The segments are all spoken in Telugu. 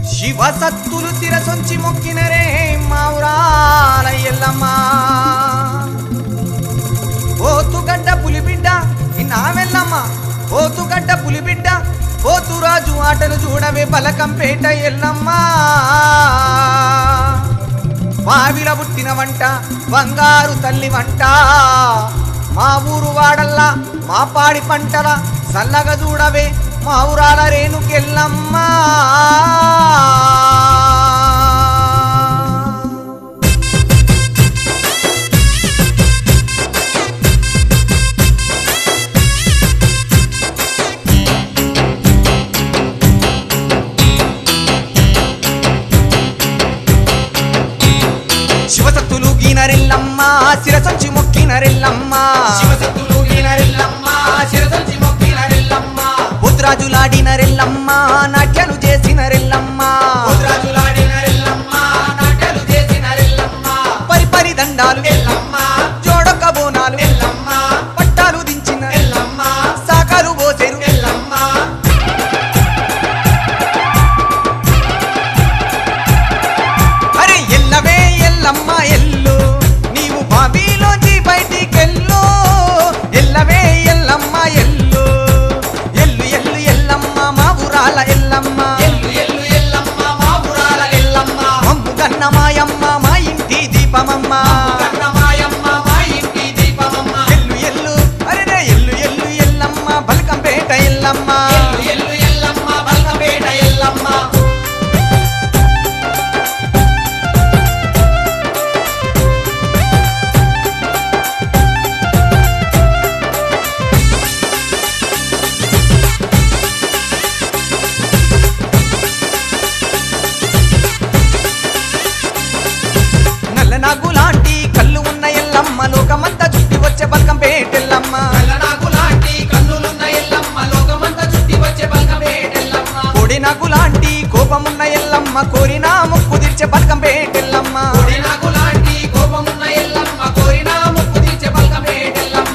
శివసత్తులు శిరసొంచి మొక్కినరే మావురాల ఎల్లమ్మ పోతుగడ్డ పులిబిడ్డ నావెల్లమ్మ పోతుగడ్డ పులిబిడ్డ పోతురాజు ఆటలు చూడవే బలకంపేట ఎల్లమ్మ వావిల పుట్టిన వంట బంగారు తల్లి వంట మా ఊరు వాడల్లా మా పాడి పంటల సల్లగా చూడవే మా ఊరాల రేణుకెల్లమ్మ శివసత్తులు గీనరెల్లమ్మ శిరసొంచి మొక్కినరెల్లమ్మ శివసత్తులు గీనరెల్లమ్మ శిరసొంచి మొక్కినరెల్లమ్మ పుత్రాజులాడినరెల్లమ్మ నాట్యాలు చేసినరెల్లమ్మ పుత్రాజులాడినరెల్లమ్మ నాట్యాలు చేసినరెల్లమ్మ పరిపరి దండాలు ఎల్లమ్మ జోడొక్క బోనాలు ఎల్లమ్మ పట్టాలు దించిన ఎల్లమ్మ సాకాలు పోసేరు ఎల్లమ్మ అరే ఎల్లవే ఎల్లమ్మ ఎల్లు నీవు బావిలోంచి బయటికెళ్ళు ఎల్లవే ఎల్లమ్మ ఎల్లు ఎల్లు ఎల్లు ఎల్లమ్మ మా ఊరాల ఎల్లమ్మ ఎల్లు ఎల్లు ఎల్లమ్మ మా ఊరాల ఎల్లమ్మ మమ్ము కన్న మాయమ్మ మా ఇంటి దీపమమ్మ కన్నమాయమ్మ మా ఇంటి దీపమమ్మ ఎల్లు ఎల్లు అరే ఎల్లు ఎల్లు ఎల్లమ్మ బల్కంపేట ఎల్లమ్మ ఎల్లు ఎల్లు ఎల్లమ్మ బల్కంపేట ఎల్లమ్మ నల్ల నాగులాంటి కళ్ళు ఉన్న ఎల్లమ్మ లోకమంతా చుట్టి వచ్చే బల్కంపేట ఎల్లమ్మ నల్లనాగులాంటి కన్నులున్న ఎల్లమ్మ లోకమంతా చుట్టి వచ్చే బల్కంపేట ఎల్లమ్మ కోడి నాగులాంటి కోపమున్న ఎల్లమ్మ కోరిన ముక్కు తీర్చే బల్కంపేట ఎల్లమ్మ కోడినాగులాంటి కోపమున్న ఎల్లమ్మ కోరిన ముక్కు తీర్చే బల్కంపేట ఎల్లమ్మ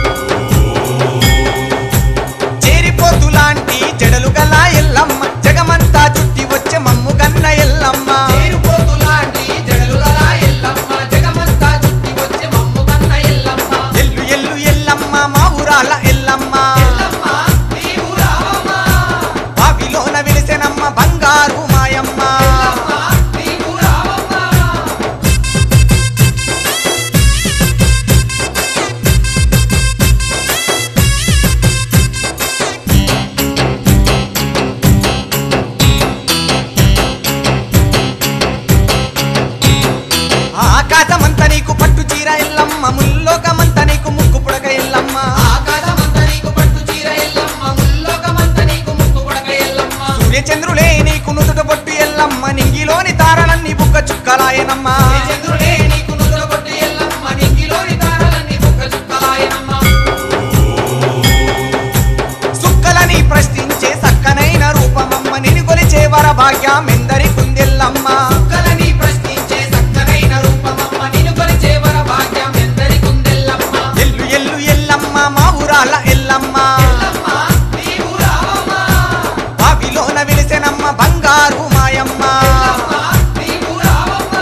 చేరిపోతులాంటి జడలు గల ఎల్లమ్మ జగమంతా చుట్టి వచ్చే మమ్ము కన్న ఎల్లమ్మ చేరుపోతులాంటి జడలు గల ఎల్లమ్మ జగమంతా చుట్టి వచ్చే మమ్ము కన్న ఎల్లమ్మ ఎల్లు ఎల్లు ఎల్లమ్మ మా ఊరాల ఎల్లమ్మ ఎల్లమ్మ నీవు రావమ్మ బావిలోన వెలిసెనమ్మ బంగారు మాయమ్మ ఎల్లమ్మ నీవు రావమ్మ ఆకాశమంత నీకు పట్టు చీర ఎల్లమ్మ ముల్లోకమంత నీకు ముక్కు పుడక ఎల్లమ్మ ఆకాశమంత నీకు పట్టు చీర ఎల్లమ్మ ముల్లోకమంత నీకు ముక్కు పుడక ఎల్లమ్మ సూర్యచంద్రులే నీకు నుదుట పొట్టు ఎల్లమ్మ నింగిలోని తారలన్నీ బుక్క చుక్కలాయనమ్మ చంద్రుడే నీకు నుదుట కొట్టు ఎల్లమ్మ నింగిలోని తారలన్నీ బుక్క చుక్కలాయనమ్మ సుక్కలని ప్రశ్నించే సక్కనైన రూపమమ్మ నిన్ను కొలిచే వర భాగ్యం ఎందరి కుందెల్లమ్మ కలని ప్రశ్నించే చక్కనైన రూపమమ్మ నిన్ను కొలిచే వర భాగ్యం ఎందరికుందెల్లమ్మ ఎల్లు ఎల్లు ఎల్లమ్మ మా ఊరాల ఎల్లమ్మ ఎల్లమ్మ నీవు రావమ్మ బావిలోన వెలిసెనమ్మ బంగారు మాయమ్మ ఎల్లమ్మ నీవు రావమ్మ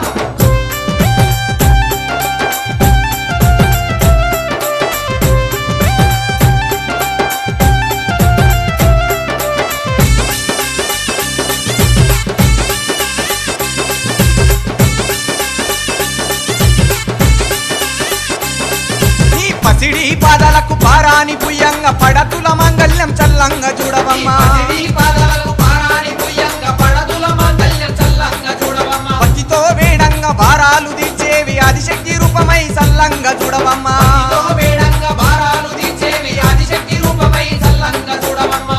నీ పసిడి పాదాలకు పారాని పుయ్యంగా పడతుల మంగళ్యం చల్లంగా చూడవమ్మ పసిడి పాదాలకు పారాని పుయ్యంగా పడతుల మాంగళ్యం చల్లంగా చూడవమ్మ భక్తితో వేడంగా భారాలు తీర్చేవి ఆదిశక్తి రూపమై సల్లంగా చూడవమ్మ భక్తితో వేడంగా భారాలు తీర్చేవి ఆదిశక్తి రూపమై చల్లంగా చూడవమ్మ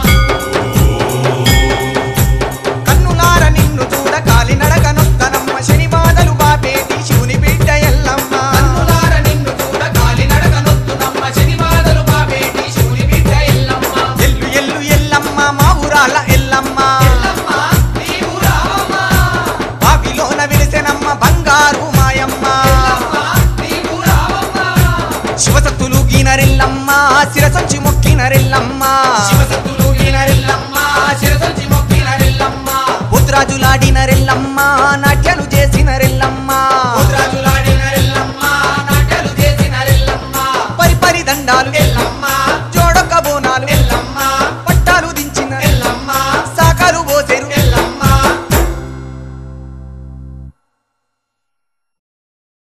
కన్నులార నిన్ను చూడ కాలి నడక నొత్తనమ్మ శని బాధలు బాపేటి శివుని బిడ్డ ఎల్లమ్మ కన్నులార నిన్ను చూడ కాలి నడక నొత్తునమ్మ శని బాధలు బాబేటి శివుని బిడ్డ ఎల్లమ్మ ఎల్లు ఎల్లు ఎల్లమ్మ మా ఊరాల ఎల్లమ్మ ఎల్లమ్మ నీవు రావమ్మ బావిలోన వెలిసెనమ్మ బంగారు మాయమ్మ ఎల్లమ్మ నీవు రావమ్మ శివసత్తులు గీనరెల్లమ్మ శిరసొంచి మొక్కినరెల్లమ్మ శివసత్తులు గీనరెల్లమ్మ శిరసొంచి మొక్కినరెల్లమ్మ దండాలు